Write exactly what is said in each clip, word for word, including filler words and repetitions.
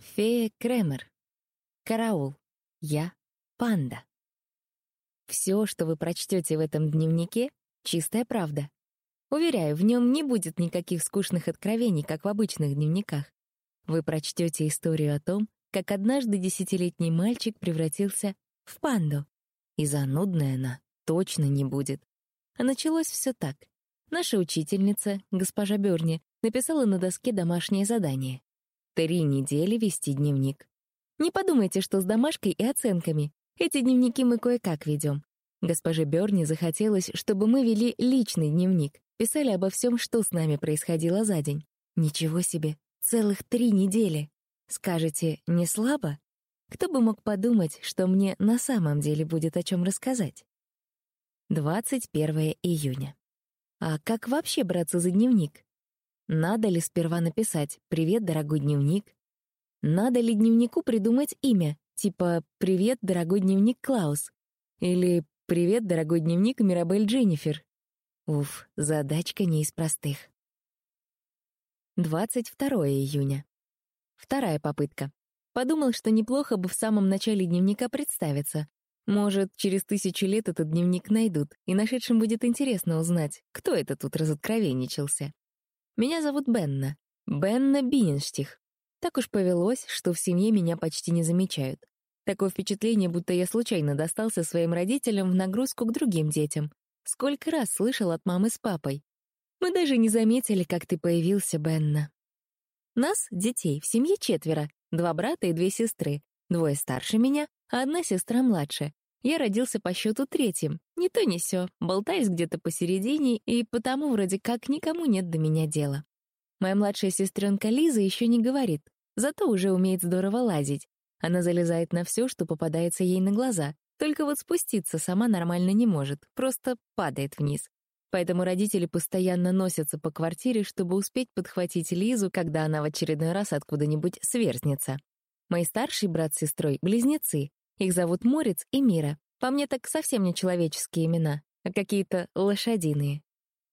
Фея Кремер. Караул. Я панда. Все, что вы прочтете в этом дневнике, чистая правда. Уверяю, в нем не будет никаких скучных откровений, как в обычных дневниках. Вы прочтете историю о том, как однажды десятилетний мальчик превратился в панду. И занудная она точно не будет. А началось все так. Наша учительница, госпожа Бёрни, написала на доске домашнее задание. Три недели вести дневник. Не подумайте, что с домашкой и оценками. Эти дневники мы кое-как ведем. Госпоже Бёрни захотелось, чтобы мы вели личный дневник, писали обо всем, что с нами происходило за день. Ничего себе, целых три недели. Скажете, не слабо? Кто бы мог подумать, что мне на самом деле будет о чем рассказать? двадцать первое июня. А как вообще браться за дневник? Надо ли сперва написать «Привет, дорогой дневник»? Надо ли дневнику придумать имя, типа «Привет, дорогой дневник Клаус» или «Привет, дорогой дневник Мирабель Дженнифер»? Уф, задачка не из простых. двадцать второе июня. Вторая попытка. Подумал, что неплохо бы в самом начале дневника представиться. Может, через тысячу лет этот дневник найдут, и нашедшим будет интересно узнать, кто это тут разоткровенничался. Меня зовут Бенна. Бенна Биненштих. Так уж повелось, что в семье меня почти не замечают. Такое впечатление, будто я случайно достался своим родителям в нагрузку к другим детям. Сколько раз слышал от мамы с папой. Мы даже не заметили, как ты появился, Бенна. Нас, детей, в семье четверо. Два брата и две сестры. Двое старше меня, а одна сестра младше. Я родился по счету третьим. Ни то ни сё, болтаюсь где-то посередине, и потому вроде как никому нет до меня дела. Моя младшая сестренка Лиза еще не говорит, зато уже умеет здорово лазить. Она залезает на все, что попадается ей на глаза, только вот спуститься сама нормально не может, просто падает вниз. Поэтому родители постоянно носятся по квартире, чтобы успеть подхватить Лизу, когда она в очередной раз откуда-нибудь сверзнется. Мои старший брат с сестрой — близнецы. Их зовут Морец и Мира. По мне так совсем не человеческие имена, а какие-то лошадиные.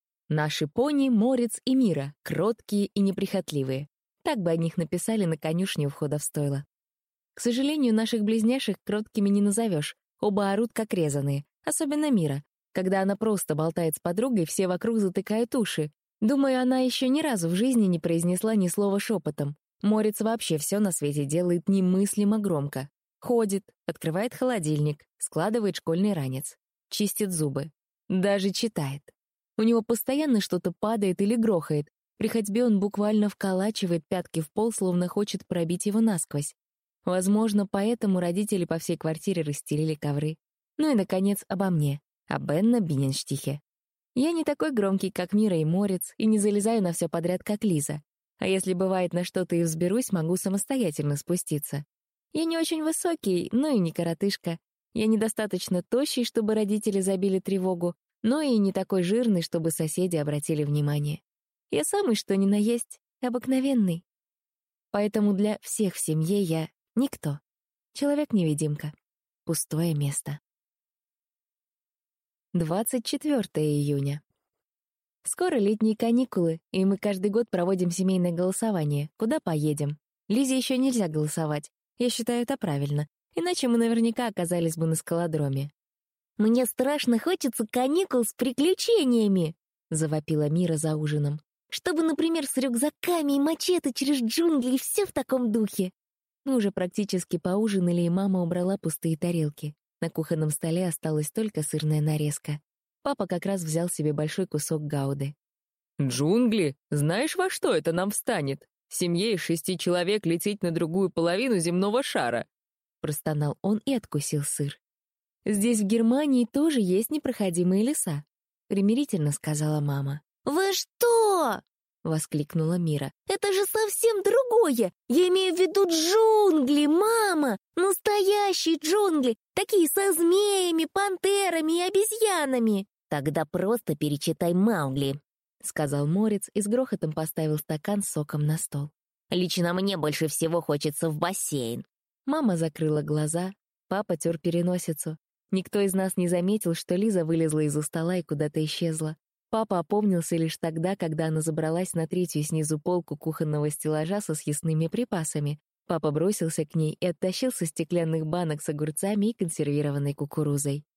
Наши пони — Морец и Мира, кроткие и неприхотливые. Так бы о них написали на конюшне у входа в стойло. К сожалению, наших близняшек кроткими не назовешь. Оба орут как резаные, особенно Мира. Когда она просто болтает с подругой, все вокруг затыкают уши. Думаю, она еще ни разу в жизни не произнесла ни слова шепотом. Морец вообще все на свете делает немыслимо громко. Ходит, открывает холодильник, складывает школьный ранец, чистит зубы, даже читает. У него постоянно что-то падает или грохает. При ходьбе он буквально вколачивает пятки в пол, словно хочет пробить его насквозь. Возможно, поэтому родители по всей квартире расстелили ковры. Ну и, наконец, обо мне, о Бенна Биненштихе. Я не такой громкий, как Мира и Морец, и не залезаю на все подряд, как Лиза. А если бывает на что-то и взберусь, могу самостоятельно спуститься. Я не очень высокий, но и не коротышка. Я недостаточно тощий, чтобы родители забили тревогу, но и не такой жирный, чтобы соседи обратили внимание. Я самый что ни на есть, обыкновенный. Поэтому для всех в семье я никто. Человек-невидимка. Пустое место. двадцать четвёртое июня. Скоро летние каникулы, и мы каждый год проводим семейное голосование. Куда поедем? Лизе еще нельзя голосовать. Я считаю, это правильно. Иначе мы наверняка оказались бы на скалодроме. «Мне страшно хочется каникул с приключениями», — завопила Мира за ужином. «Чтобы, например, с рюкзаками и мачете через джунгли и все в таком духе». Мы уже практически поужинали, и мама убрала пустые тарелки. На кухонном столе осталась только сырная нарезка. Папа как раз взял себе большой кусок гауды. «Джунгли? Знаешь, во что это нам встанет? Семье из шести человек лететь на другую половину земного шара!» Простонал он и откусил сыр. «Здесь, в Германии, тоже есть непроходимые леса», — примирительно сказала мама. «Вы что?» — воскликнула Мира. «Это же совсем другое! Я имею в виду джунгли, мама! Настоящие джунгли! Такие со змеями, пантерами и обезьянами!» «Тогда просто перечитай Маугли», — сказал Морец и с грохотом поставил стакан с соком на стол. «Лично мне больше всего хочется в бассейн». Мама закрыла глаза, папа тер переносицу. Никто из нас не заметил, что Лиза вылезла из-за стола и куда-то исчезла. Папа опомнился лишь тогда, когда она забралась на третью снизу полку кухонного стеллажа со съестными припасами. Папа бросился к ней и оттащил со стеклянных банок с огурцами и консервированной кукурузой.